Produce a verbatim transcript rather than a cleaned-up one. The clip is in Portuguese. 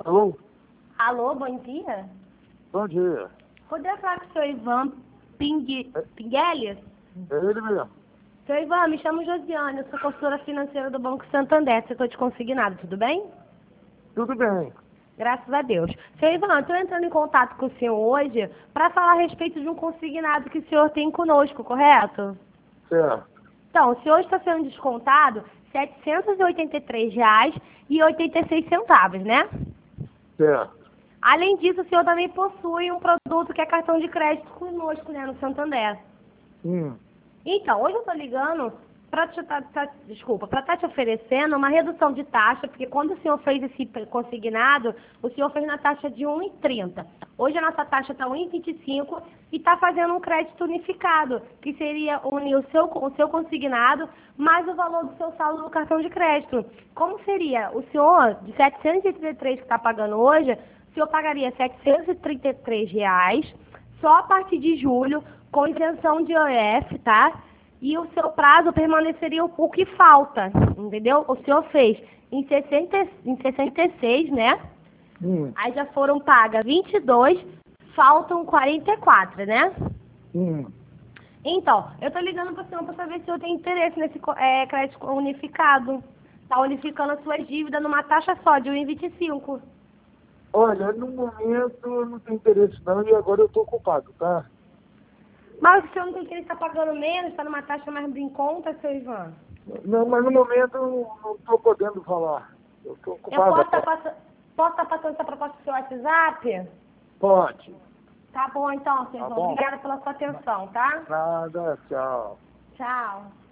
Alô? Alô, bom dia. Bom dia. Poderia falar com o senhor Ivan Ping... Pingueles? É ele mesmo. Senhor Ivan, me chamo Josiane, eu sou consultora financeira do Banco Santander, setor de consignado, tudo bem? Tudo bem. Graças a Deus. Senhor Ivan, estou entrando em contato com o senhor hoje para falar a respeito de um consignado que o senhor tem conosco, correto? Certo. Então, o senhor está sendo descontado setecentos e oitenta e três reais e oitenta e seis centavos, né? Certo. Além disso, o senhor também possui um produto que é cartão de crédito conosco, né, no Santander. Hum. Então, hoje eu estou ligando para te, tá, tá, desculpa, para estar te oferecendo uma redução de taxa, porque quando o senhor fez esse consignado, o senhor fez na taxa de um vírgula trinta. Hoje a nossa taxa está um vírgula vinte e cinco e está fazendo um crédito unificado, que seria unir o seu, o seu consignado mais o valor do seu saldo no cartão de crédito. Como seria? O senhor, de setecentos e trinta e três que está pagando hoje, o senhor pagaria setecentos e trinta e três reais só a partir de julho, com isenção de I O F, tá? E o seu prazo permaneceria o que falta, entendeu? O senhor fez em, sessenta, em sessenta e seis, né? Hum. Aí já foram pagas vinte e dois, faltam quarenta e quatro, né? Hum. Então, eu tô ligando para o senhor para saber se o senhor tem interesse nesse é, crédito unificado. Tá unificando as suas dívidas numa taxa só de um vírgula vinte e cinco. Olha, no momento eu não tenho interesse não e agora eu estou ocupado, tá? Mas o senhor não tem interesse em estar pagando menos, está numa taxa mais em conta, seu Ivan? Não, mas no momento eu não estou podendo falar. Eu estou Eu ocupado. posso estar passando, posso estar passando essa proposta no seu WhatsApp? Pode. Tá bom então, seu Tá Ivan. bom. Obrigada pela sua atenção, tá? Nada, tchau. Tchau.